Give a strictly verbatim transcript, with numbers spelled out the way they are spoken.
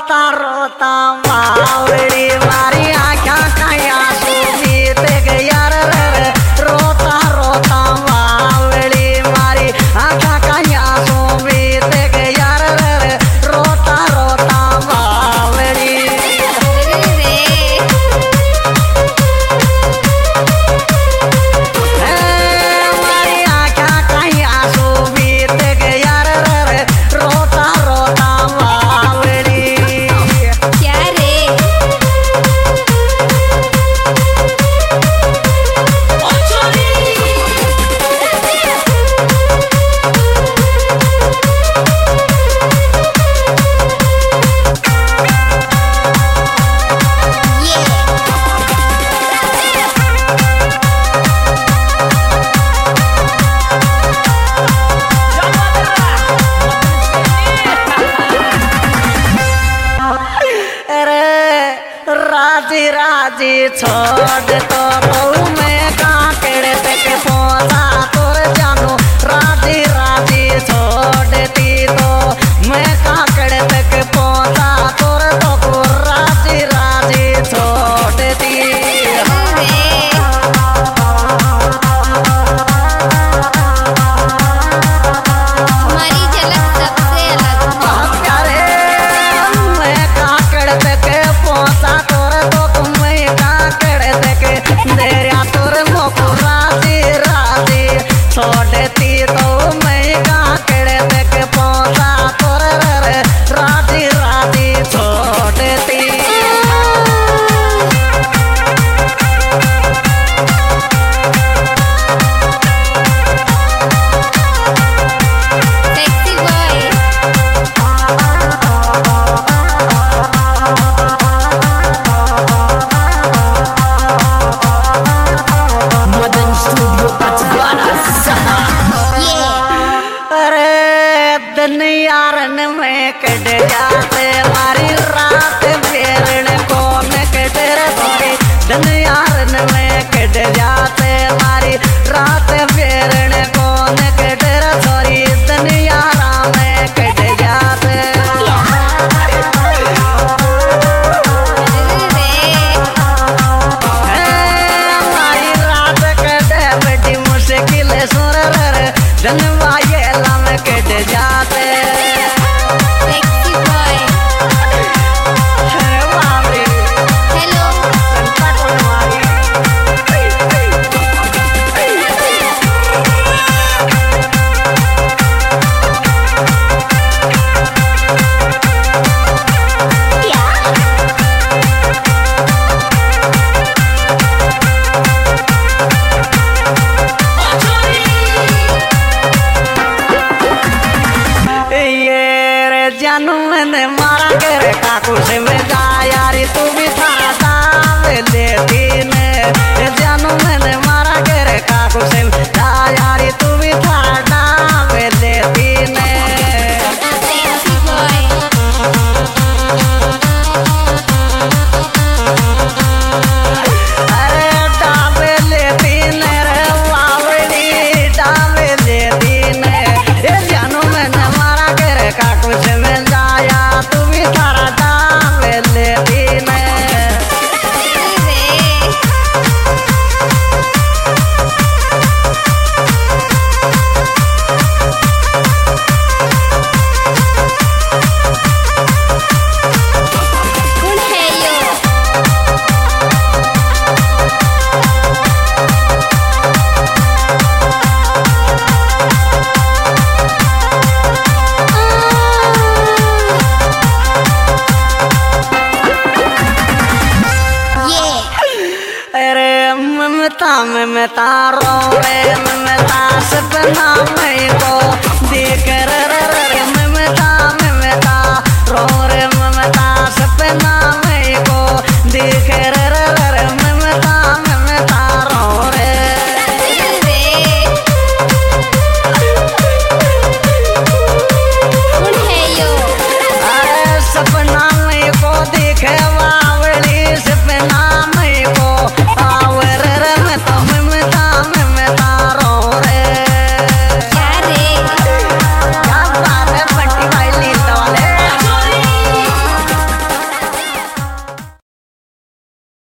रोता रोता बावड़ी मारी आँखा कया बीत गया रे रोता रोता बावड़ी मारी आँखा कया बीत गया रे रोता रोता बावड़ी मारी आँखा कया बीत गया रे रोता रोता बावड़ी क्या रे अरे राजी राजी छोड़ तो तू मैं काकड़े तक पहुंचा तोर जानू राजी राजी छोड़ती तो मैं काकड़े तक पहुंचा तोर तो को राजी राजी छोड़ती हमारी झलक सबसे अलग प्यारे मैं काकड़े तक पहुंचा तोर तो को मैं काकड़े तक देरिया तोर मोको राजी राजी छोड़ती तो मैं काकड़े तक पहुंचा तोर रे राजी राजी छोड़ती sexy boy Madan studio Pachwara अरे दिन यारन में कट जाते मारी रात फेरन कौन कट रे थोड़ी दिन यारन में कट जाते मारी रात फेरन कौन कट रे थोड़ी दिन यारा में कट जाते हमारी रात कटे बड़ी मुश्किल सुर रे जनवा ये लम कट जाते sexy boy Babri hello Santa Kumari ये रे जानू मैंने मारा के रे काकू से मैं जा यारी तू